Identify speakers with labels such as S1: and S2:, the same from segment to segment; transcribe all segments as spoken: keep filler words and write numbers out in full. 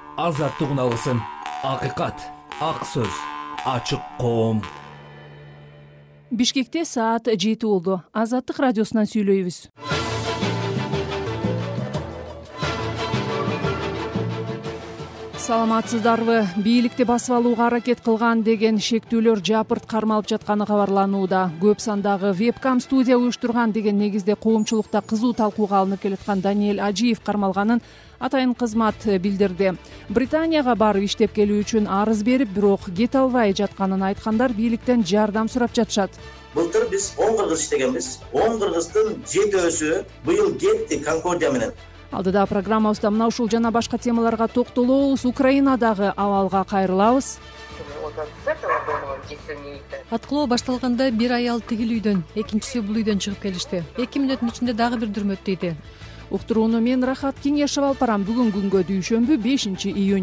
S1: азаттык алсын. Акыйкат, ак сөз, ачык коом.
S2: Бишкекте саат жети болду. Азаттык радиосунан сүйлөйбүз. Саламатсыздарбы? Бийликти басып алууга аракет кылган деген шектүүлөр жапырт кармалып жатканы кабарланууда. Көп сандагы вебкам студия уюштурган деген негизде коомчулукта кызуу талкууга алынып келаткан Даниэль Ажиев кармалганын атайын кызмат билдирди. Британияга барып иштеп келүү үчүн арыз берип, бирок кете албай жатканын айткандар бийликтен жардам сурап жатышат.
S3: Былтыр биз он кыргыз иштегенбиз. он кыргыздын жетөөсү быйыл кетти Конкордия менен.
S2: Алдыда программабызда мына ушул жана башка темаларга токтолобуз. Украинадагы абалга кайрылабыз.
S4: Аткылоо башталганда бир аял тигил үйдөн, экинчиси бул үйдөн чыгып келишти. эки мүнөттүн ичинде дагы бир дүрмөт дейди.
S2: Уктурууну мен Рахат Кеңешев алып барам. Бүгүн күнгө дүйшөмбү бешинчи июнь.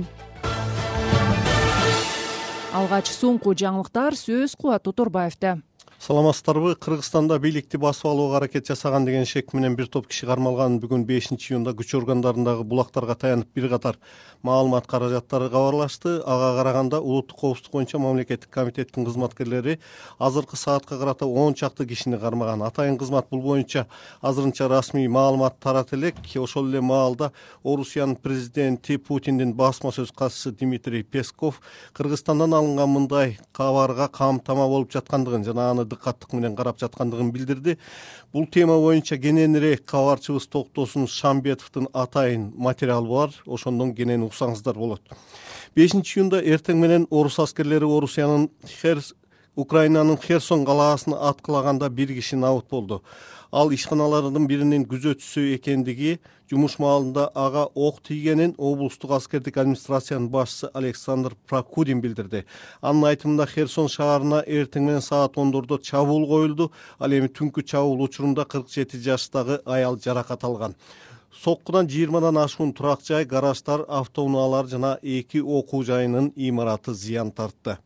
S2: Алгач соңку жаңылыктар сөз Кубат Тоторбаевда.
S5: Саламатсыздарбы? Кыргызстанда бийликти басып алууга аракет жасаган деген шек менен бир топ киши кармалган. Бүгүн бешинчи июнда күч органдарындагы булактарга таянып бир катар маалымат каражаттары кабарлашты. Ага караганда улуттук коопсуздук боюнча мамлекеттик комитеттин кызматкерлери азыркы саатка карата он чакты кишини кармаган. Атайын кызмат бул боюнча азырынча расмий маалымат тарат элек. Ошол эле маалда Орусиянын президенти Путиндин басма сөз катчысы Дмитрий Песков Кыргызстандан алынган мындай кабарга камтама болуп жаткандыгын жана аны дыкаттык менен карап жаткандыгын билдирди. Бул тема боюнча кененирээк кабарчыбыз Токтосун Шамбетовдун атайын материалы бар. Ошондон кенен уксаңыздар болот. бешинчи июнда эртең менен орус аскерлери Орусиянын Херс Украинанын Херсон калаасын аткылаганда бир киши набыт болду. Ал ишканалардын биринин күзөтчүсү экендиги, жумуш маалында ага ок тийгенин облустук аскердик администрациянын башчысы Александр Прокудин билдирди. Анын айтымында Херсон шаарына эртең менен саат ондордо чабуул коюлду. Ал эми түнкү чабуул учурунда кырк жети жаштагы аял жаракат алган. Соккудан жыйырмадан ашуун турак жай, гараждар, автоунаалар жана эки окуу жайынын имараты зыян тартты.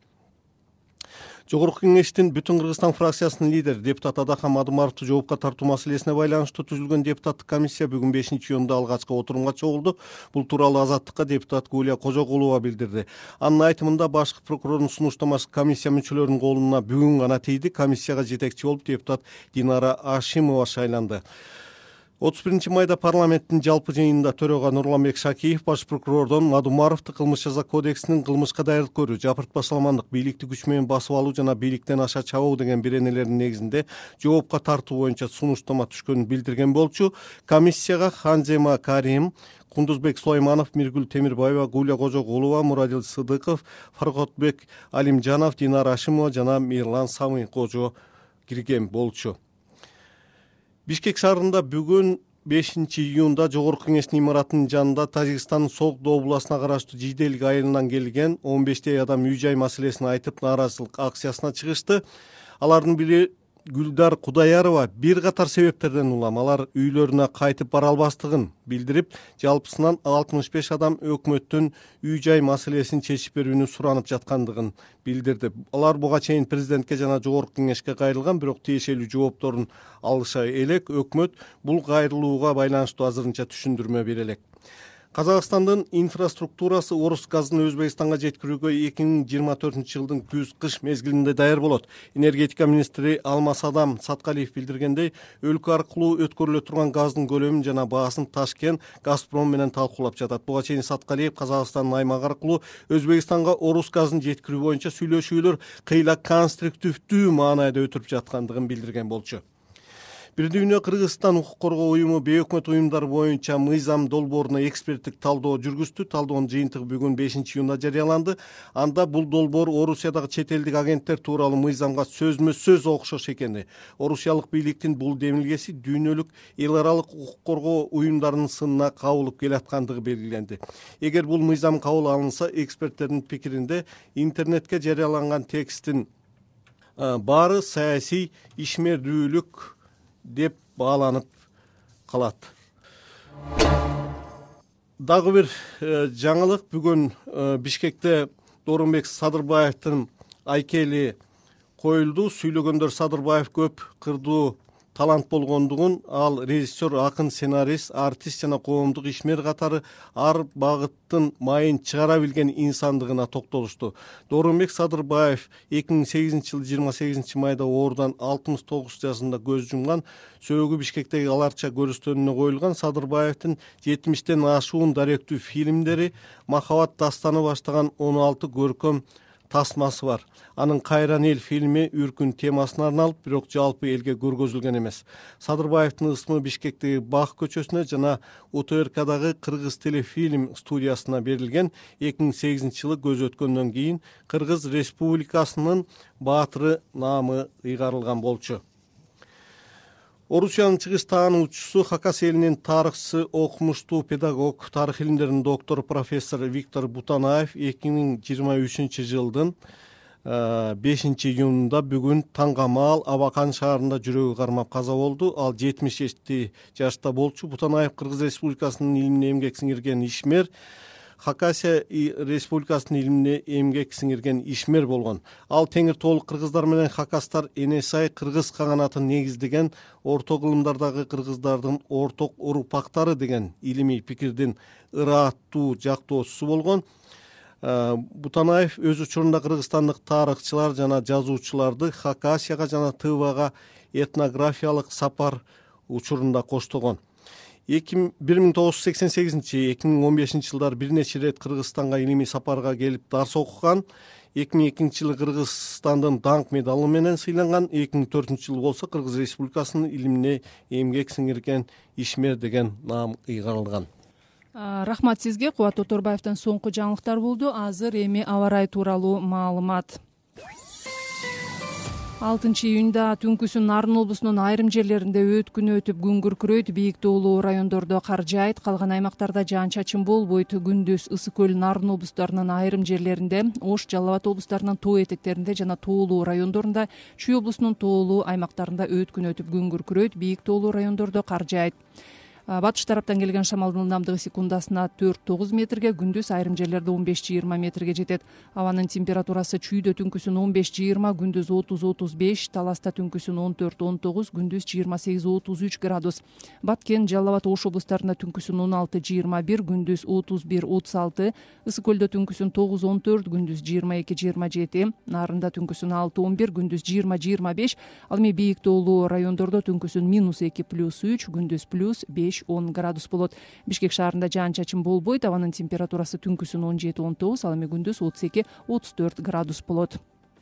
S5: Жогорку кеңештин Бүтүн Кыргызстан фракциясынын лидери депутат Адакан Мадумаровду жоопко тартуу маселесине байланыштуу түзүлгөн депутаттык комиссия бүгүн бешинчи июнда алгачкы отурумга чогулду. Бул тууралуу Азаттыкка депутат Гулия Кожогулова билдирди. Анын айтымында башкы прокурордун сунуштамасы комиссия мүчөлөрүнүн колуна бүгүн гана тийди. Комиссияга жетекчи болуп депутат Динара Ашимова шайланды. отуз биринчи майда парламенттин жалпы жыйынында төрөгө Нурланбек Шакиев баш прокурордон Мадумаровду кылмыш жаза кодексинин кылмышка даярдык көрүү, жапыртпа саламандык, бийликти күч менен басып алуу жана бийликтен аша чабуу деген беренелердин негизинде жоопко тартуу боюнча сунуштама түшкөнүн билдирген болчу. Комиссияга Ханзема Карим, Кундузбек Сулайманов, Миргүл Темирбаева, Гулия Кожогулова, Мурадил Сыдыков, Фаркотбек Алимжанов, Динара Ашимова жана Мирлан Самый Кожо кирген болчу. Бишкек шаарында бүгүн бешинчи июнда Жогорку кеңештин имаратынын жанында Тажикстандын Согдо областына караштуу Жиделик айылынан келген он бештей адам үй-жай маселесин айтып нааразычылык акциясына чыгышты. Алардын бири Гүлдар Кудаярова бир катар себептерден улам алар үйлөрүнө кайтып бара албастыгын билдирип, жалпысынан алтымыш беш адам өкмөттүн үй-жай маселесин чечип берүүнү суранып жаткандыгын билдирди. Алар буга чейин президентке жана Жогорку кеңешке кайрылган, бирок тиешелүү жоопторун алыша элек. Өкмөт бул кайрылууга байланыштуу азырынча түшүндүрмө бере элек. Казакстандын инфраструктурасы орус газын Өзбекстанга жеткирүүгө эки миң жыйырма төртүнчү жылдын күз-кыш мезгилинде даяр болот. Энергетика министри Алмасадам Саткалиев билдиргендей, өлкө аркылуу өткөрүлө турган газдын көлөмүн жана баасын Ташкент Газпром менен талкуулап жатат. Буга чейин Саткалиев Казакстандын аймагы аркылуу Өзбекстанга орус газын жеткирүү боюнча сүйлөшүүлөр кыйла конструктивдүү маанайда өтүрүп жаткандыгын билдирген болчу. Бир дүйнө Кыргызстан укук коргоо уюму бейөкмөт уюмдар боюнча мыйзам долбооруна эксперттик талдоо жүргүздү. Талдоонун жыйынтыгы бүгүн бешинчи июнда жарыяланды. Анда бул долбоор Орусиядагы чет элдик агенттер тууралуу мыйзамга сөзмө-сөз окшош экени, орусиялык бийликтин бул демилгеси дүйнөлүк эл аралык укук коргоо уюмдарынын сынына кабылып келаткандыгы белгиленди. Эгер бул мыйзам кабыл алынса, эксперттердин пикиринде интернетке жарыяланган текстин баары саясий ишмердүүлүк деп бааланып калат. Дагы бир жаңылык, бүгүн Бишкекте Доорунбек Садырбаевдин айкели коюлду. Сүйлөгөндөр Садырбаев көп кырдуу талант болгондугун ал режиссер, акын, сценарист, артист жана коомдук ишмер катары ар багыттын майын чыгара билген инсандыгына токтолушту. Дооронбек Садырбаев эки миң сегизинчи жылы жыйырма сегизинчи майда оорудан алтымыш тогуз жашында көз жумган. Сөөгү Бишкектеги аларча көрүстөнүнө коюлган. Садырбаевдин жетимиштен ашуун даректүү фильмдери, махабат дастаны баштаган он алты көркөм тасмасы бар. Анын Кайран эл фильми үркүн темасына арналып, бирок жалпы элге көргөзүлгөн эмес. Садырбаевдин ысмы Бишкектеги Бак көчөсүнө жана У Т Р Кдагы Кыргыз телефильм студиясына берилген. эки миң сегизинчи жылы көз өткөндөн кийин Кыргыз Республикасынын баатыры наамы ыйгарылган болчу. Орусиянын чыгыш таануучусу, Хакас элинин тарыхчысы, окумуштуу педагог, тарых илимдеринин доктору профессор Виктор Бутанаев эки миң жыйырма үчүнчү жылдын бешинчи июнунда бүгүн Таңгамаал Абакан шаарында жүрөгү кармап каза болду. Ал жетимиш жашта болчу. Бутанаев Кыргыз Республикасынын илимине эмгек сиңирген ишмер, Хакасия Республикасынын илимине эмгек сиңирген ишмер болгон. Ал теңир тоолук кыргыздар менен хакастар Энесай кыргыз каганатын негиздеген орто кылымдардагы кыргыздардын орток урпактары деген илимий пикирдин ырааттуу жактоочусу болгон. Бутанаев өз учурунда кыргызстандык тарыхчылар жана жазуучуларды Хакасияга жана Тывага этнографиялык сапар учурунда коштогон. бир миң тогуз жүз сексен сегизинчи эки миң он бешинчи жылдары бир нече ирет Кыргызстанга илимий сапарга келип дарс окуган. эки миң экинчи жылы Кыргызстандын даңк медалы менен сыйланган. эки миң төртүнчү жылы болсо Кыргыз Республикасынын илимине эмгек сиңирген ишмер деген наам ыйгарылган.
S2: Рахмат сизге. Кубат Оторбаевден соңку жаңылыктар болду. Азыр эми аба ырайы тууралуу маалымат. алтынчы июнда түнкүсүн Нарын облусунун айрым жерлеринде өткүн өтүп күн күркүрөйт, бийик тоолуу райондордо кар жаайт, калган аймактарда жаан-чачын болбойт. Күндүз Ысык көл, Нарын облустарынын айрым жерлеринде, Ош, Жалал Абад облустарынын тоо этектеринде жана тоолуу райондорунда, Чүй облусунун тоолуу аймактарында өткүн өтүп күн күркүрөйт, бийик тоолуу райондордо кар жаайт. Батыш тараптан келген шамалдын ылдамдыгы секундасына төрт тогуз метрге, күндүз айрым жерлерде он беш жыйырма метрге жетет. Абанын температурасы Чүйдө түнкүсүн он беш жыйырма, күндүз отуз отуз беш, Таласта түнкүсүн он төрт он тогуз, күндүз жыйырма сегиз отуз үч градус. Баткен, Жалал Абад, Ош облустарында түнкүсүн он алты жыйырма бир, күндүз отуз бир отуз алты, Ысык көлдө түнкүсүн тогуз он төрт, күндүз жыйырма эки жыйырма жети, Нарында түнкүсүн алты он бир, күндүз жыйырма жыйырма беш, ал эми бийик тоолуу райондордо түнкүсүн минус эки плюс үч, күндүз плюс беш он градус болот. Бишкек шаарында жаан-чачын болбойт, абанын температурасы түнкүсүн он жети он тогуз, ал эми күндүз отуз эки отуз төрт градус болот.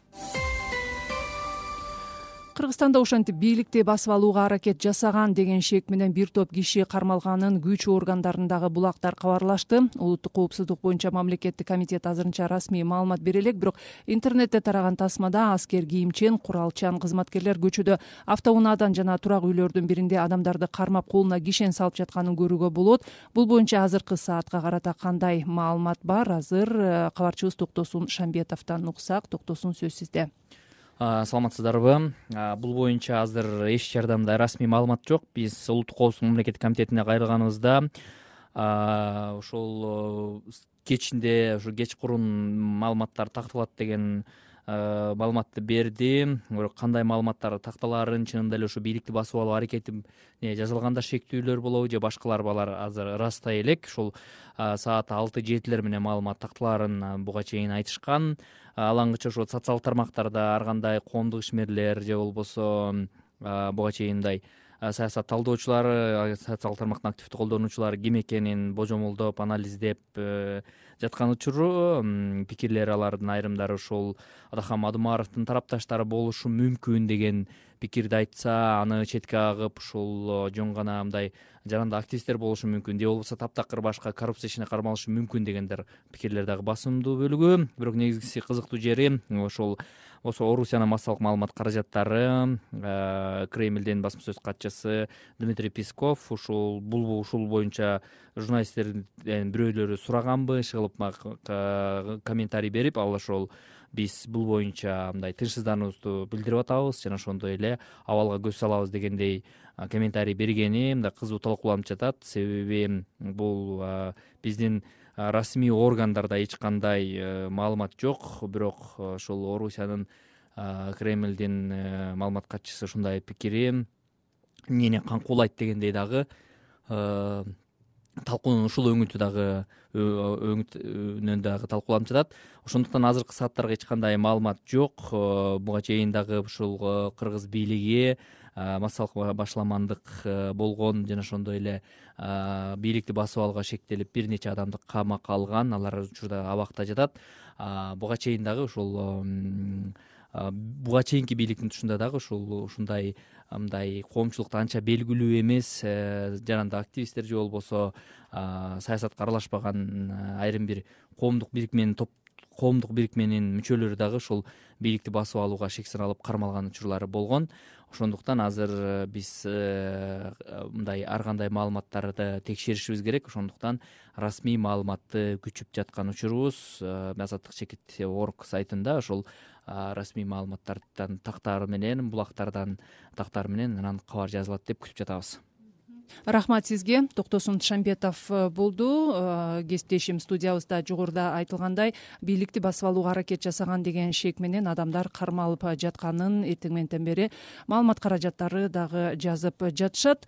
S2: Кыргызстанда ошентип бийликти басып алууга аракет жасаган деген шек менен бир топ киши кармалганын күч органдарындагы булактар кабарлашты. Улуттук коопсуздук боюнча мамлекеттик комитет азырынча расмий маалымат бере элек, бирок интернетте тараган тасмада аскер кийимчен, куралчан кызматкерлер көчөдө автоунаадан жана турак үйлөрдүн биринде адамдарды кармап колуна кишен салып жатканын көрүүгө болот. Бул боюнча азыркы саатка карата кандай маалымат бар? Азыр кабарчыбыз Токтосун Шамбетовдон уксак. Токтосун, сөз сизде.
S6: Саламатсыздарбы? Бул боюнча азыр эч жардамда расмий маалымат жок. Биз улуттук коопсуздук мамлекеттик комитетине кайрылганыбызда ошол кечинде ушу кечкурун маалыматтар такталат деген маалыматты берди. Бирок кандай маалыматтар такталаарын, чынында эле ушу бийликти басып алуу аракети жазылганда шектүүлөр болобу же башкалар балар азыр ырастай элек. Ушул саат алты жетилер менен маалымат такталаарын буга чейин айтышкан. Алаңгыча ошо социалдык тармактарда ар кандай коомдук ишмерлер же болбосо буга чейин мындай саясат талдоочулар, социалдык тармактын активдүү колдонуучулары ким экенин божомолдоп, анализдеп жаткан учуру пикирлер, алардын айрымдары ушул Адахам Адумаровдун тарапташтары болушу мүмкүн деген пикирди айтса, аны четке агып ушул жөн гана мындай жарандык активисттер болушу мүмкүн, же болбосо таптакыр башка коррупция ишине кармалышы мүмкүн дегендер пикирлер дагы басымдуу бөлүгү. Бирок негизгиси кызыктуу жери ошол Ошо Орусиянын массалык маалымат каражаттары Кремлдин басма сөз катчысы Дмитрий Песков ушул бул ушул боюнча журналисттердин бирөөлөрү сураганбы, иш кылып комментарий берип, ал ошол биз бул боюнча мындай тынчсыздануубузду билдирип атабыз жана ошондой эле абалга көз салабыз дегендей комментарий бергени мындай кызуу талкууланып жатат. Себеби бул биздин расмий органдарда эч кандай маалымат жок, бирок ошол Орусиянын Кремлдин маалымат катчысы ушундай пикири эмнени камкуулайт дегендей дагы талкуунун ушул өңүтү дагы өңүтүнөн дагы талкууланып жатат. Ошондуктан азыркы сааттарга эч кандай маалымат жок. Буга чейин дагы ушул кыргыз бийлиги массалык башаламандык болгон жана ошондой эле бийликти басып алууга шектелип бир нече адамды камакка алган. Алар учурда абакта жатат. Буга чейин дагы ушул буга чейинки бийликтин тушунда дагы ушул ушундай мындай коомчулукта анча белгилүү эмес жарандык активисттер же болбосо саясатка аралашпаган айрым бир коомдук бирикменин топ коомдук бирикменин мүчөлөрү дагы ушул бийликти басып алууга шексин алып кармалган учурлары болгон. Ошондуктан азыр биз мындай ар кандай маалыматтарды текшеришибиз керек. Ошондуктан расмий маалыматты күчүп жаткан учурубуз. Азаттык чекит орг сайтында ошол расмий маалыматтардан тактары менен, булактардан тактары менен анан кабар жазылат деп күтүп жатабыз.
S2: Рахмат сизге. Токтосун Тышанбетов болду. Кесиптешим студиябызда жогоруда айтылгандай, бийликти басып алууга аракет жасаган деген шек менен адамдар кармалып жатканын эртең мененден бери маалымат каражаттары дагы жазып жатышат.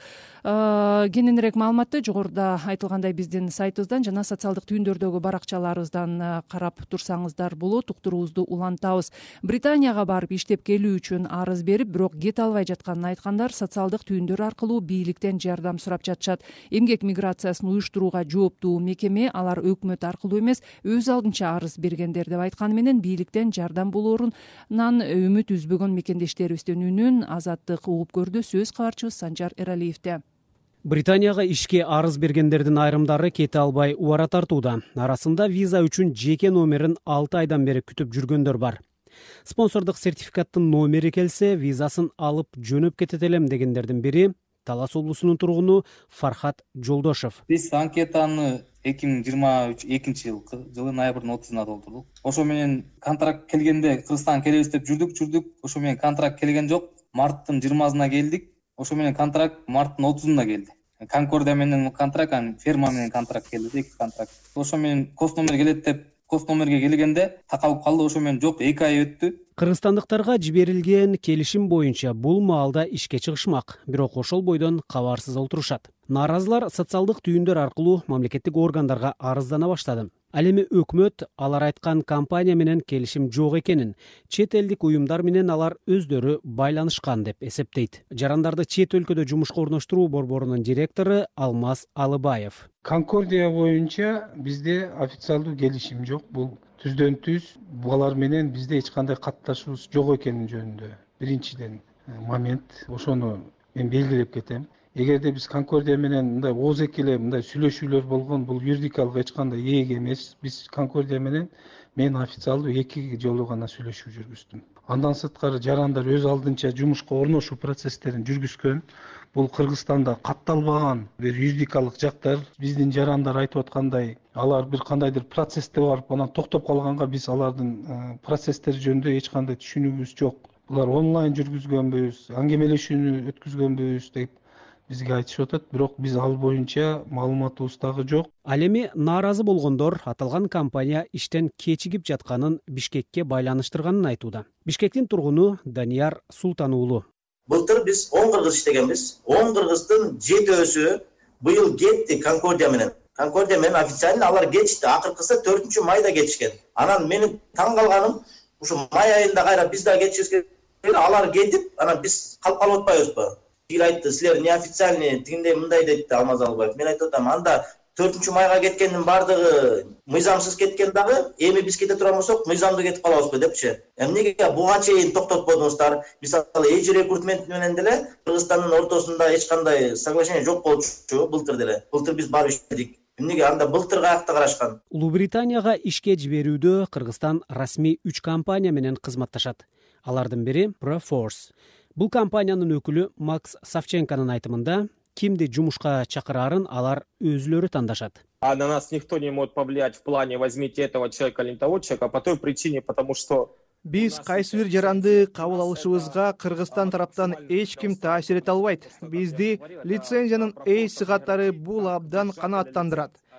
S2: Кененирээк маалыматты жогоруда айтылгандай биздин сайтыбыздан жана социалдык түйүндөрдөгү баракчаларыбыздан карап турсаңыздар болот. Уктуруубузду улантабыз. Британияга барып иштеп келүү үчүн арыз берип, бирок кете албай жатканын айткандар социалдык түйүндөр аркылуу бийликтен жардам сурап жатышат. Эмгек миграциясын уюштурууга жооптуу мекеме алар өкмөт аркылуу эмес, өз алдынча арыз бергендер деп айтканы менен бийликтен жардам болоорунан үмүт үзбөгөн мекендештерибиздин үнүн Азаттык угуп көрдү. Сөз кабарчыбыз Санжар Эралиевде.
S7: Британияга ишке арыз бергендердин айрымдары кете албай убара тартууда. Арасында виза үчүн жеке номерин алты айдан бери күтүп жүргөндөр бар. Спонсордук сертификаттын номери келсе, визасын алып жөнөп кетет элем дегендердин бири Талас облусунун тургуну Фархат Жолдошев.
S8: Биз анкетаны эки миң жыйырма экинчи жылы ноябрдын отузунда толтурдук. Ошо менен контракт келгенде Кыргызстанга келебиз деп жүрдүк, жүрдүк. Ошо менен контракт келген жок. Марттын жыйырмасына келдик. Ошо менен контракт марттын отузунда келди. Конкордия менен контракт, анан ферма менен контракт келди, эки контракт. Ошо менен кост номер келет деп кост номерге келгенде такалып калды. Ошо менен жок, эки ай өттү.
S7: Кыргызстандыктарга жиберилген келишим боюнча бул маалда ишке чыгышмак, бирок ошол бойдон кабарсыз отурушат. Нааразылар социалдык түйүндөр аркылуу мамлекеттик органдарга арыздана баштады. Ал эми өкмөт алар айткан компания менен келишим жок экенин, чет элдик уюмдар менен алар өздөрү байланышкан деп эсептейт. Жарандарды чет өлкөдө жумушка орноштуруу борборунун директору Алмаз Алыбаев.
S9: Конкордия боюнча бизде официалдуу келишим жок. Бул түздөн түз алар менен бизде эч кандай катташуубуз жок экени жөнүндө биринчиден момент. Ошону мен белгилеп кетем. Эгерде биз Конкордия менен мындай ооз экеле мындай сүйлөшүүлөр болгон, бул юридикалык эч кандай ээк эмес. Биз Конкордия менен мен официалдуу эки жолу гана сүйлөшүү жүргүздүм. Андан сырткары жарандар өз алдынча жумушка орношуу процесстерин жүргүзгөн. Бул Кыргызстанда катталбаган бир юридикалык жактар. Биздин жарандар айтып аткандай, алар бир кандайдыр процессте барып анан токтоп калганга биз алардын процесстери жөнүндө эч кандай түшүнүгүбүз жок. Булар онлайн жүргүзгөнбүз, аңгемелешүүнү өткүзгөнбүз деп бизге айтышып атат, бирок биз ал боюнча маалыматыбыз дагы жок.
S7: Ал эми нааразы болгондор аталган компания иштен кечигип жатканын Бишкекке байланыштырганын айтууда. Бишкектин тургуну Данияр Султан уулу.
S3: Былтыр биз он кыргыз иштегенбиз. он кыргыздын жетөөсү быйыл кетти Конкордия менен. Конкордия менен официально алар кетишти. Акыркысы төртүнчү майда кетишкен. Анан менин таң калганым, ушу май айында кайра биз да кетишибиз керек. Алар кетип, анан биз калып калып атпайбызбы? Тигил айтты, силер неофициальный тигиндей мындай депти Алмаз Алыбаев. Мен айтып атам, анда төртүнчү майга кеткендин бардыгы мыйзамсыз кеткен дагы, эми биз кете турган болсок, мыйзамдуу кетип калабызбы депчи. Эмнеге буга чейин токтотподуңуздар? Мисалы, эйж рекрутмент менен деле Кыргызстандын ортосунда эч кандай соглашение жок болчу былтыр деле. Былтыр биз барып иштедик. Эмнеге анда былтыр каякта карашкан?
S7: Улуу Британияга ишке жиберүүдө Кыргызстан расмий үч компания менен кызматташат. Алардын бири Proforce. Бул компаниянын өкүлү Макс Савченконун айтымында, кимди жумушка чакырарын алар өзүлөрү тандашат.
S10: А на нас никто не может повлиять в плане возьмите этого человека или того человека по той причине, потому что
S11: Биз кайсы бир жаранды кабыл алышыбызга Кыргызстан тараптан эч ким таасир эте албайт. Бизди лицензиянын эч сыгаттары бул абдан канааттандырат.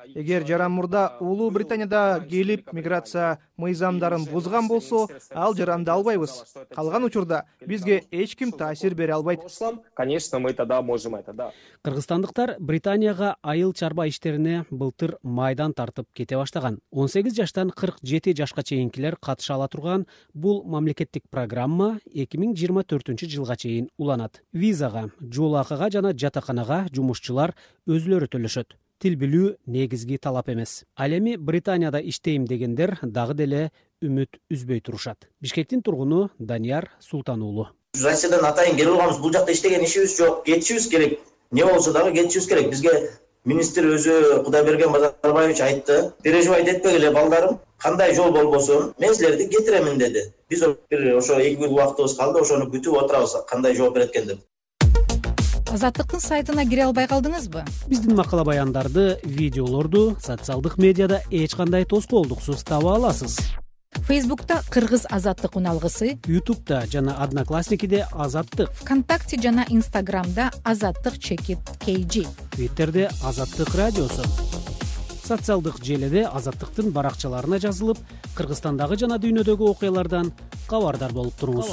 S11: эгер Жаран мурда Улуу Британияда келип миграция мыйзамдарын бузган болсо, ал Жаранды албайбыз. Калган учурда бизге эч ким таасир бере албайт.
S10: Конечно, мы тогда можем это, да.
S7: Кыргызстандыктар Британияга айыл чарба иштерине былтыр майдан тартып кете баштаган. он сегиз жаштан кырк жети жашка чейинкилер катыша ала турган бул мамлекеттик программа эки миң жыйырма төртүнчү жылга чейин уланат. Визага, жол акыга жана жатаканага жумушчулар өзүлөрү төлөшөт. Тил билүү негизги талап эмес. Ал эми Британияда иштейм дегендер дагы деле үмүт үзбөй турушат. Бишкектин тургуну Данияр Султан уулу.
S3: Россиядан атайын келип алганбыз, бул жакта иштеген ишибиз жок, кетишибиз керек. Не болсо дагы кетишибиз керек. Бизге министр өзү Кудайберген Базарбаевич айтты, переживать этпегиле балдарым, кандай жол болбосун, мен силерди кетиремин деди. Биз бир ошо эки күн убактыбыз калды, ошону күтүп отурабыз, кандай жооп берет экен деп.
S12: Азаттыктын сайтына кире албай калдыңызбы?
S7: Биздин макала баяндарды, видеолорду социалдык медиада эч кандай тоскоолдуксуз таба аласыз.
S12: Фейсбукта Кыргыз Азаттык уналгысы,
S7: Ютубта жана Одноклассникиде Азаттык,
S12: ВКонтакте жана Инстаграмда Азаттык чекит кей джи,
S7: Твиттерде Азаттык радиосу. Социалдык желеде Азаттыктын баракчаларына жазылып, Кыргызстандагы жана дүйнөдөгү окуялардан кабардар болуп туруңуз.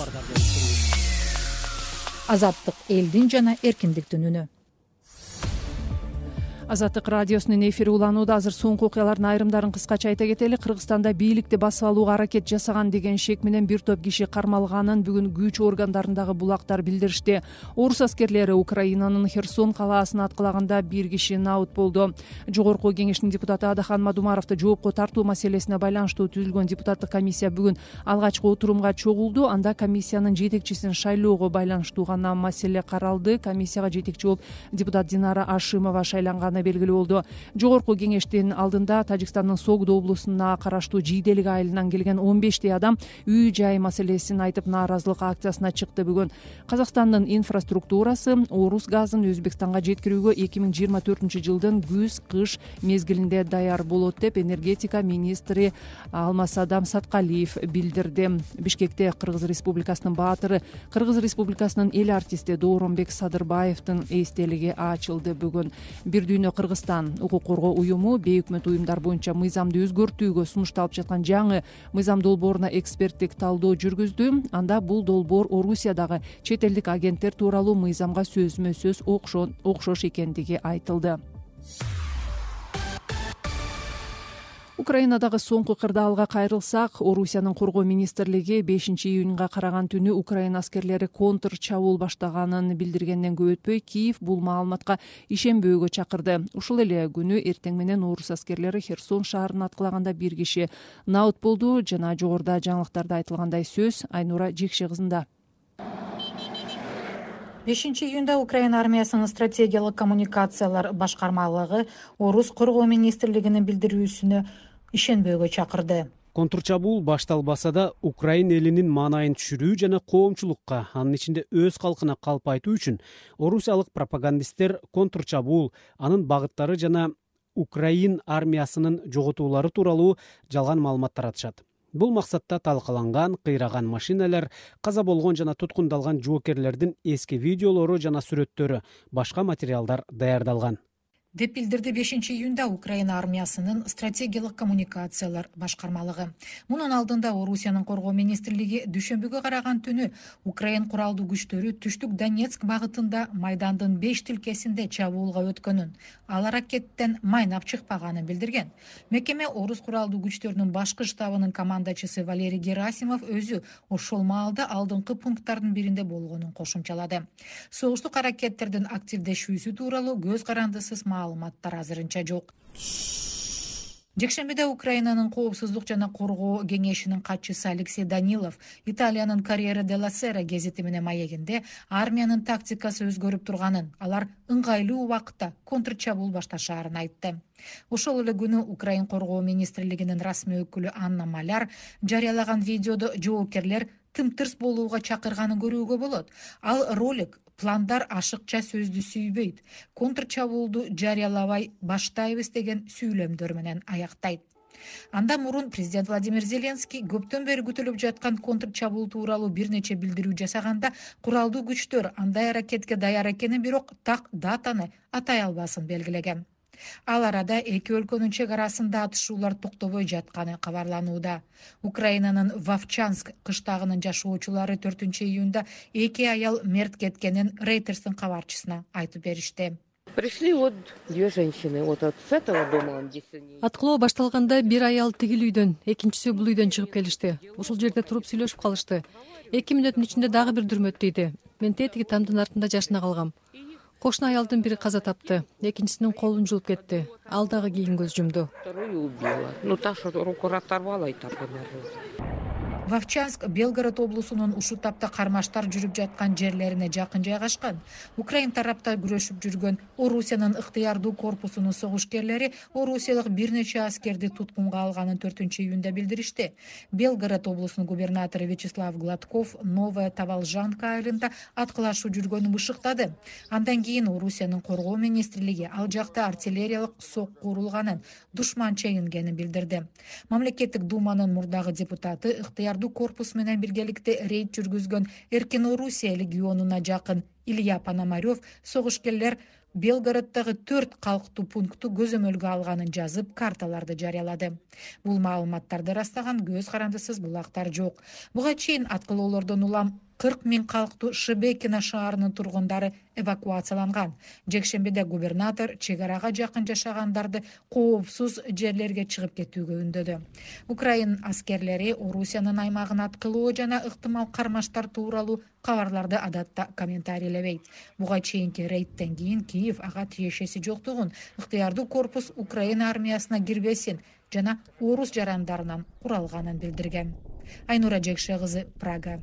S12: Азаттык элдин жана эркиндиктин үнү.
S2: Азаттык радиосунун эфири уланууда. Азыр соңку окуялардын айрымдарын кыскача айта кетели. Кыргызстанда бийликти басып алууга аракет жасаган деген шек менен бир топ киши кармалганын бүгүн күч органдарындагы булактар билдиришти. Орус аскерлери Украинанын Херсон калаасын аткылаганда бир киши наут болду. Жогорку кеңештин депутаты Адахан Мадумаровду жоопко тартуу маселесине байланыштуу түзүлгөн депутаттык комиссия бүгүн алгачкы отурумга чогулду. Анда комиссиянын жетекчисин шайлоого байланыштуу гана маселе каралды. Комиссияга жетекчи болуп депутат Динара Ашимова шайланганы белгилүү болду. Жогорку кеңештин алдында Тажикстандын Согду облусуна караштуу Жийделик айылынан келген он бештей адам үй жай маселесин айтып нааразылык акциясына чыкты. Бүгүн Казакстандын инфраструктурасы орус газын Өзбекстанга жеткирүүгө эки миң жыйырма төртүнчү жылдын күз-кыш мезгилинде даяр болот деп энергетика министри Алмасадам Саткалиев билдирди. Бишкекте Кыргыз Республикасынын баатыры, Кыргыз Республикасынын эл артисти Дооронбек Садырбаевдин эстелиги ачылды. Бүгүн Бир дүйнө Кыргызстан укук коргоо уюму бейөкмөт уюмдар боюнча мыйзамды өзгөртүүгө сунушталып жаткан жаңы мыйзам долбооруна эксперттик талдоо жүргүздү. Анда бул долбоор Орусиядагы чет элдик агенттер тууралуу мыйзамга сөзмө сөз окшош экендиги айтылды. Украинадагы соңку кырдаалга кайрылсак, Орусиянын коргоо министрлиги бешинчи июнга караган түнү Украина аскерлери контр чабуул баштаганын билдиргенден көп өтпөй Киев бул маалыматка ишенбөөгө чакырды. Ушул эле күнү эртең менен орус аскерлери Херсон шаарын аткылаганда бир киши наут болду. Жана жогоруда жаңылыктарда айтылгандай сөз Айнура Жекше кызында.
S12: бешинчи июнда Украина армиясынын стратегиялык коммуникациялар башкармалыгы Орус коргоо министрлигинин билдирүүсүнө ишенбөөгө чакырды.
S7: Контрчабуул башталбаса да Украин элинин маанайын түшүрүү жана коомчулукка, анын ичинде өз калкына калп айтуу үчүн орусиялык пропагандисттер контрчабуул, анын багыттары жана Украин армиясынын жоготуулары тууралуу жалган маалымат таратышат. Бул максатта талкаланган, кыйраган машиналар, каза болгон жана туткундалган жоокерлердин эски видеолору жана сүрөттөрү, башка материалдар даярдалган
S12: деп билдирди бешинчи июнда Украина армиясынын стратегиялык коммуникациялар башкармалыгы. Мунун алдында Орусиянын коргоо министрлиги дүйшөмбүгө караган түнү Украин куралдуу күчтөрү түштүк Донецк багытында Майдандын беш тилкесинде чабуулга өткөнүн, ал аракеттен майнап чыкпаганын билдирген. Мекеме орус куралдуу күчтөрүнүн башкы штабынын командачысы Валерий Герасимов өзү ошол маалда алдыңкы пункттардын биринде болгонун кошумчалады. Согуштук аракеттердин активдешүүсү тууралуу көз карандысыз маалыматтар азырынча жок. Жекшембиде Украинанын коопсуздук жана коргоо кеңешинин катчысы Алексей Данилов Италиянын Корьере делла Сера гезити менен маегинде армиянын тактикасы өзгөрүп турганын, алар ыңгайлуу убакытта контрчабуул башташаарын айтты. Ошол эле күнү Украин коргоо министрлигинин расмий өкүлү Анна Маляр жарыялаган видеодо жоокерлер тым-тырс болууга чакырганын көрүүгө болот. Ал ролик пландар ашыкча сөздү сүйбөйт, контрчабуулду жарыялабай баштайбыз деген сүйлөмдөр менен аяктайт. Анда мурун президент Владимир Зеленский көптөн бери күтүлүп жаткан контрчабуул тууралуу бир нече билдирүү жасаганда куралдуу күчтөр андай аракетке даяр экенин, бирок так датаны атай албасын белгилеген. Ал арада эки өлкөнүн чек арасында атышуулар токтобой жатканы кабарланууда. Украинанын Вовчанск кыштагынын жашоочулары төртүнчү июнда эки аял мерт кеткенин Рейтерстин кабарчысына айтып беришти.
S13: Пришли вот две женщины, вот от с этого дома.
S4: Аткылоо башталганда бир аял тигил үйдөн, экинчиси бул үйдөн чыгып келишти. Ушул жерде туруп сүйлөшүп калышты. эки мүнөттүн ичинде дагы бир дүрмөт дейди. Мен тетиги тамдын артында жашына калгам. Кошуна аялдын бири каза тапты, экинчисинин колун жулуп кетти. Ал дагы кийин көз жумду.
S13: Вторую убила. Ну та, что руку оторвала и так умерла.
S12: Вовчанск Белгород облусунун ушул тапта кармаштар жүрүп жаткан жерлерине жакын жайгашкан. Украин тарапта күрөшүп жүргөн Орусиянын ыктыярдуу корпусунун согушкерлери орусиялык бир нече аскерди туткунга алганын төртүнчү июнда билдиришти. Белгород облусунун губернатору Вячеслав Гладков Новая Тавалжанка айылында аткылашуу жүргөнүн бышыктады. Андан кийин Орусиянын коргоо министрлиги ал жакта артиллериялык сок курулганын, душман чегингенин билдирди. Мамлекеттик думанын мурдагы депутаты ыктыярдуу корпус менен биргеликте рейд жүргүзгөн Эркин Орусия легионуна жакын Илья Пономарев согушкерлер Белгороддогу төрт калктуу пунктту көзөмөлгө алганын жазып, карталарды жарыялады. Бул маалыматтарды растаган көз карандысыз булактар жок. Буга чейин аткылоолордон улам кырк миң калктуу Шебекино шаарынын тургундары эвакуацияланган. Жекшембиде губернатор чек арага жакын жашагандарды коопсуз жерлерге чыгып кетүүгө үндөдү. Украин аскерлери Орусиянын аймагын аткылоо жана ыктымал кармаштар тууралуу кабарларды адатта комментарийлебейт. Буга чейинки рейдтен кийин Киев ага тиешеси жоктугун, ыктыярдуу корпус Украина армиясына кирбесин жана орус жарандарынан куралганын билдирген. Айнура Жекше кызы, Прага.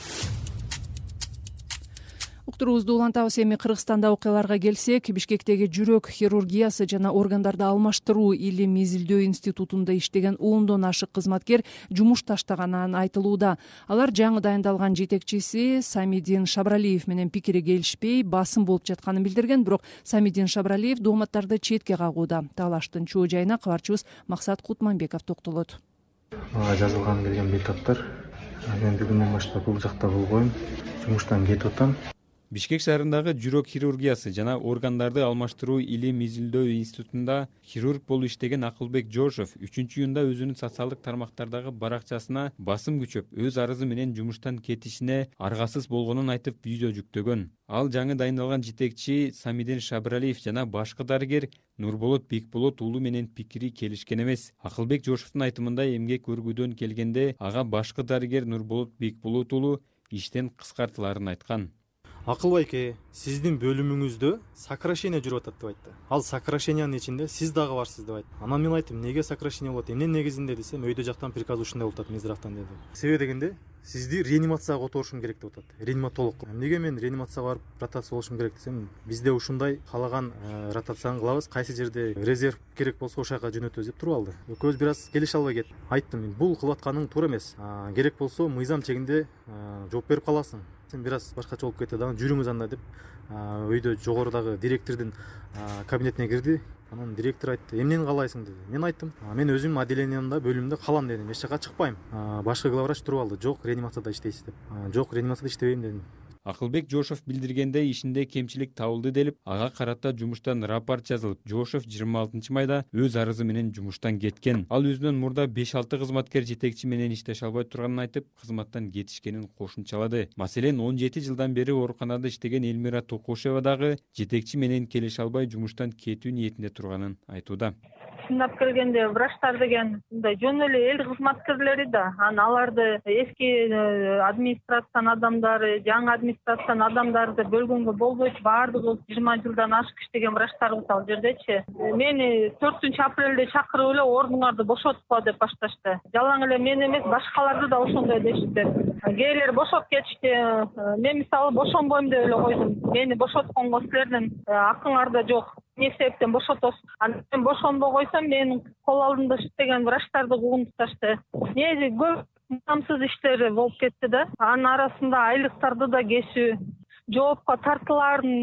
S2: Уктуруубузду улантабыз. Эми Кыргызстанда окуяларга келсек, Бишкектеги жүрөк хирургиясы жана органдарды алмаштыруу илим изилдөө институтунда иштеген ондон ашык кызматкер жумуш таштаганы айтылууда. Алар жаңы дайындалган жетекчиси Самидин Шабралиев менен пикири келишпей, басым болуп жатканын билдирген, бирок Самидин Шабралиев дооматтарды четке кагууда. Талаштын чоо жайына кабарчыбыз Максат Кутманбеков токтолот.
S14: Мага жазылган келген бетаптар, мен бүгүнөн баштап бул жакта болбойм, жумуштан кетип атам.
S15: Бишкек шаарындагы жүрөк хирургиясы жана органдарды алмаштыруу илим изилдөө институтунда хирург болуп иштеген Акылбек Жошов үчүнчү июнда өзүнүн социалдык тармактардагы баракчасына басым күчөп, өз арызы менен жумуштан кетишине аргасыз болгонун айтып видео жүктөгөн. Ал жаңы дайындалган жетекчи Самидин Шабралиев жана башкы дарыгер Нурболот Бекболот уулу менен пикири келишкен эмес. Акылбек Жошовдун айтымында эмгек өргүүдөн келгенде ага башкы дарыгер Нурболот Бекболот уулу иштен кыскартыларын айткан.
S16: Акылбайке, сиздин бөлүмүңүздө сокращение жүрүп атат деп айтты. Ал сокращениянын ичинде сиз дагы барсыз деп айтты. Анан мен айттым, неге сокращение болот? Эмне негизинде десем, өйдө жактан приказ ушундай болуп атат Минздравтан деди. Себеби дегенде, сизди реанимацияга которушум керек деп атат. Реаниматолог. Неге мен реанимацияга барып ротация болушум керек десем, бизде ушундай каалаган ротацияны кылабыз, кайсы жерде резерв керек болсо ошол жака жөнөтөбүз деп туруп алды. Экөөбүз бир аз келише албай кеттик. Айттым, бул кылып атканың туура эмес. Керек болсо мыйзам чегинде жооп берип каласың. Сен бир аз башкача болуп кетти дагы, жүрүңүз анда деп өйдө жогорудагы директордун кабинетине кирди. Анан директор айтты, эмнени каалайсың деди. Мен айттым, мен өзүм отделениямда, бөлүмдө калам дедим, эч жака чыкпайм. Башкы главврач туруп алды, жок, реанимацияда иштейсиз деп. Жок, реанимацияда иштебейм дедим.
S15: Акылбек Жошов билдиргенде ишинде кемчилик табылды делип, ага карата жумуштан рапорт жазылып, Жошов жыйырма алтынчы майда өз арызы менен жумуштан кеткен. Ал өзүнөн мурда беш алты кызматкер жетекчи менен иштеше албай турганын айтып, кызматтан кетишкенин кошумчалады. Маселен, он жети жылдан бери ооруканада иштеген Элмира Токошева дагы жетекчи менен келише албай жумуштан кетүү ниетинде турганын айтууда.
S17: Чындап келгенде врачтар деген мындай жөн эле эл кызматкерлери да, анан аларды эски администрациянын адамдары, жаңы администрациянын адамдарды бөлгөнгө болбойт. Баардыгы жыйырма жылдан ашык иштеген врачтарбыз ал жердечи. Мени төртүнчү апрелде чакырып эле ордуңарды бошотпа деп башташты. Жалаң эле мен эмес, башкаларды да ошондой дешти. Кээрлер бошоп кетишти. Мен мисалы бошонбойм деп эле койдум. Мени бошотконго силердин акыңар да жок. Не себептен бошотосуз? Анан мен бошонбой койсом, менин кол алдында иштеген врачтарды куугунтукташты. Негизи көп мыйзамсыз иштери болуп кетти да. Анын арасында айлыктарды да кесүү, жоопко тартылаарын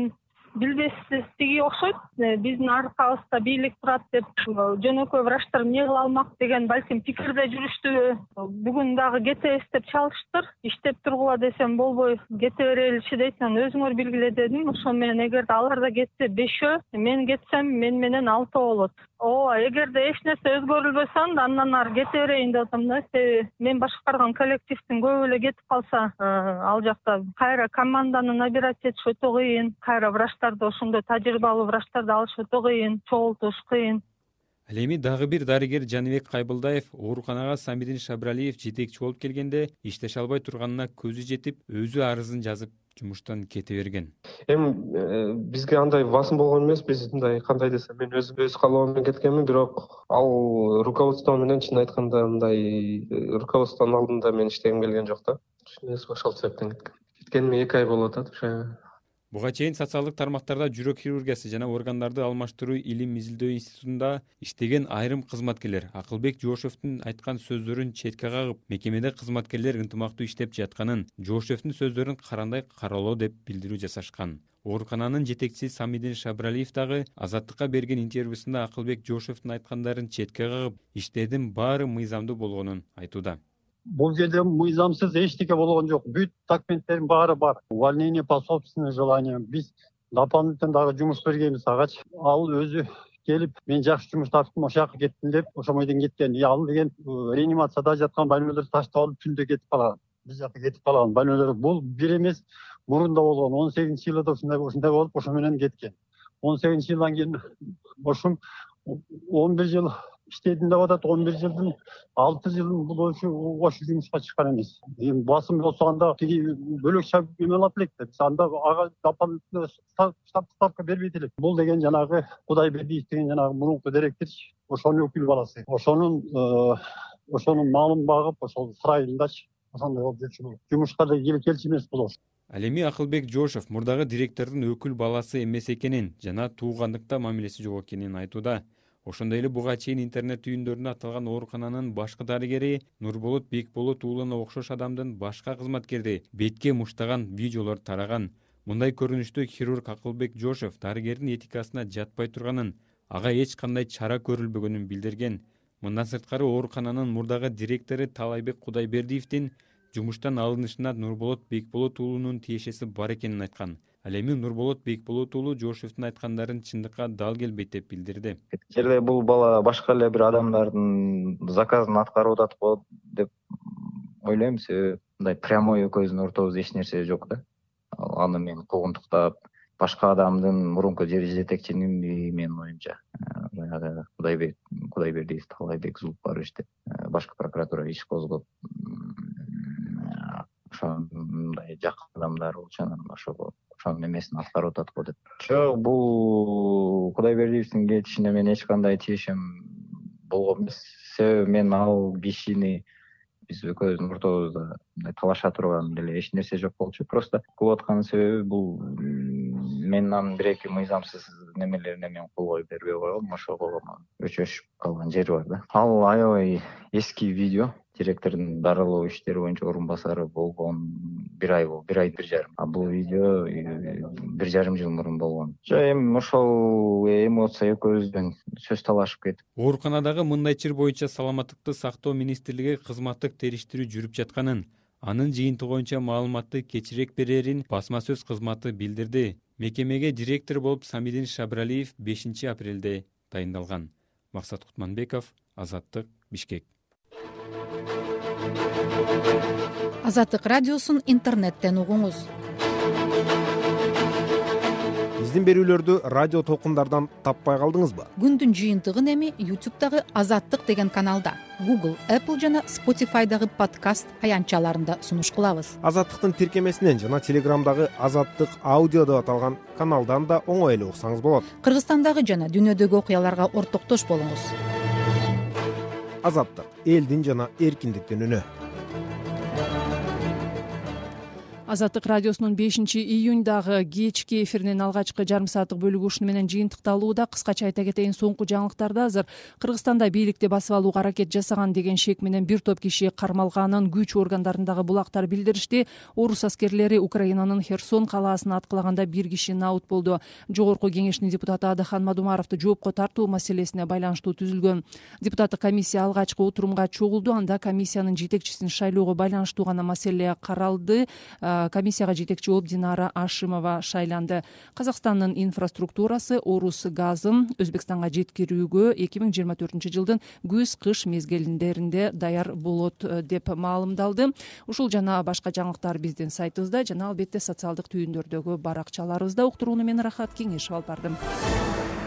S17: билбестиги окшойт. Биздин аркабызда бийлик турат деп жөнөкөй врачтар эмне кыла алмак деген балким пикирде жүрүштүбү. Бүгүн дагы кетебиз деп чалыштыр. Иштеп тургула десем болбой, кете береличи дейт. Мен өзүңөр билгиле дедим. Ошо менен эгерде алар да кетсе бешөө, мен кетсем мен менен алтоо болот. Ооба, эгерде эч нерсе өзгөрүлбөсө андан ары кете берейин деп атам да. Себеби мен башкарган коллективдин көбү эле кетип калса, ал жакта кайра команданы набирать этиш өтө кыйын, кайра врачтарды, ошондой тажрыйбалуу врачтарды алыш өтө кыйын, чогултуш кыйын.
S15: Ал эми дагы бир дарыгер Жаныбек Кайбылдаев ооруканага Самидин Шабралиев жетекчи болуп келгенде иштеше албай турганына көзү жетип, өзү арызын жазып жумуштан кете берген.
S18: Эми бизге андай басым болгон эмес, биз мындай кандай десем, мен өз өз каалоом менен кеткенмин, бирок ал руководство менен чын айтканда мындай руководствонун алдында мен иштегим келген жок да. Ошол себептен кеткен. Кеткениме эки ай болуп атат уже.
S15: Буга чейин социалдык тармактарда жүрөк хирургиясы жана органдарды алмаштыруу илим изилдөө институтунда иштеген айрым кызматкерлер Акылбек Жошевдун айткан сөздөрүн четке кагып, мекемеде кызматкерлер ынтымактуу иштеп жатканын, Жошевдун сөздөрүн карандай кароолоо деп билдирүү жасашкан. Оорукананын жетекчиси Самидин Шабралиев дагы Азаттыкка берген интервьюсунда Акылбек Жошевдун айткандарын четке кагып, иштердин баары мыйзамдуу болгонун айтууда.
S19: Бул жерде мыйзамсыз эчтеке болгон жок. Бүт документтердин баары бар. Увольнение по собственному желанию. Биз дополнительно дагы жумуш бергенбиз ага. Ал өзү келип, мен жакшы жумуш таптым, ошол жака кеттим деп, ошол бойдон кеткен. Ал деген реанимацияда жаткан больнолорду таштап алып түндө кетип калган. Биз жака кетип калган больнолор. Бул бир эмес, мурунда болгон. он сегизинчи жылда ушундай ушундай болуп, ошо менен кеткен. он сегизинчи жылдан кийин ошум он бир жыл иштедим деп атат. он бир жылдын алты жылын бул ошо ошо жумушка чыккан эмес. Эми басым болсо анда тиги бөлөкчө эме алат элек да. Биз анда ага дополнительно ставка бербейт элек. Бул деген жанагы Кудайбердиев деген жанагы мурунку директор, ошонун өкүл баласы. Ошонун ошонун малын багып, ошол сарайындачы ошондой болуп жүрчү бул. Жумушка да келчү эмес бул.
S15: Ал эми Акылбек Жошев мурдагы директордун өкүл баласы эмес экенин жана туугандыкта мамилеси жок экенин айтууда. Ошондой эле буга чейин интернет түйүндөрүндө аталган оорукананын башкы дарыгери Нурболот Бекболот уулуна окшош адамдын башка кызматкерди бетке муштаган видеолор тараган. Мындай көрүнүштө хирург Акылбек Жошев дарыгердин этикасына жатпай турганын, ага эч кандай чара көрүлбөгөнүн билдирген. Мындан сырткары оорукананын мурдагы директору Талайбек Кудайбердиевдин жумуштан алынышына Нурболот Бекболот уулунун тиешеси бар экенин айткан. Ал эми Нурболот Бекболот уулу Жошевдун айткандарын чындыкка дал келбейт деп билдирди.
S20: Жерде бул бала башка эле бир адамдардын заказын аткарып атат болот деп ойлойм. Себеби мындай прямой экөөбүздүн ортобузда эч нерсе жок да. Аны мен куугунтуктап, башка адамдын мурунку жер жетекчинин менин оюмча баягы Кудайбек Кудайбердиев Талайбек Зулпарович деп башкы прокуратура иш козгоп, ошондой жакын адамдар болчу, ошого ошонун эмесин аткарып атат го деп. Жок, бул Кудайбердиевдин кетишине мен эч кандай тиешем болгон эмес. Себеби мен ал кишини биз экөөбүздүн ортобузда мындай талаша турган деле эч нерсе жок болчу. Просто кылып аткан себеби бул мен анын бир эки мыйзамсыз немелерине мен кол коюп бербей койгом. Ошого өчөшүп калган жери бар да. Ал аябай эски видео. Директордун дарылоо иштери боюнча орун басары болгон бир ай болду, бир ай бир жарым. А бул видео бир жарым жыл мурун болгон. Жок, эми ошол эмоция экөөбүздөн сөз талашып кетип.
S15: Ооруканадагы мындай чыр боюнча саламаттыкты сактоо министрлиги кызматтык териштирүү жүрүп жатканын, анын жыйынтыгы боюнча маалыматты кечирээк берерин басма сөз кызматы билдирди. Мекемеге директор болуп Самидин Шабралиев бешинчи апрелде дайындалган. Максат Кутманбеков, Азаттык, Бишкек.
S12: Азаттык радиосун интернеттен угуңуз.
S11: Биздин берүүлөрдү радио толкундардан таппай калдыңызбы?
S12: Күндүн жыйынтыгын эми YouTube'дагы Азаттык деген каналда, Google, Apple жана Spotify'дагы подкаст аянтчаларында сунуш кылабыз.
S11: Азаттыктын тиркемесинен жана Телеграмдагы Азаттык аудио деп аталган каналдан да оңой эле уксаңыз болот.
S12: Кыргызстандагы жана дүйнөдөгү окуяларга ортоктош болуңуз.
S11: Азаттык, элдин жана эркиндиктин үнү.
S2: Азаттык радиосунун бешинчи июньдагы кечки эфиринин алгачкы жарым сааттык бөлүгү ушуну менен жыйынтыкталууда. Кыскача айта кетейин, соңку жаңылыктарда азыр Кыргызстанда бийликти басып алууга аракет жасаган деген шек менен бир топ киши кармалганын күч органдарындагы булактар билдиришти. Орус аскерлери Украинанын Херсон калаасын аткылаганда бир киши наут болду. Жогорку кеңештин депутаты Адахан Мадумаровду жоопко тартуу маселесине байланыштуу түзүлгөн депутаттык комиссия алгачкы отурумга чогулду. Анда комиссиянын жетекчисин шайлоого байланыштуу гана маселе каралды. Комиссияга жетекчи болуп Динара Ашимова шайланды. Казакстандын инфраструктурасы Орус газын Өзбекстанга жеткирүүгө эки миң жыйырма төртүнчү жылдын күз-кыш мезгилиндеринде даяр болот деп маалымдалды. Ушул жана башка жаңылыктар биздин сайтыбызда жана албетте социалдык түйүндөрдөгү баракчаларыбызда. Уктурууну мен Рахат Кеңешев алып бардым.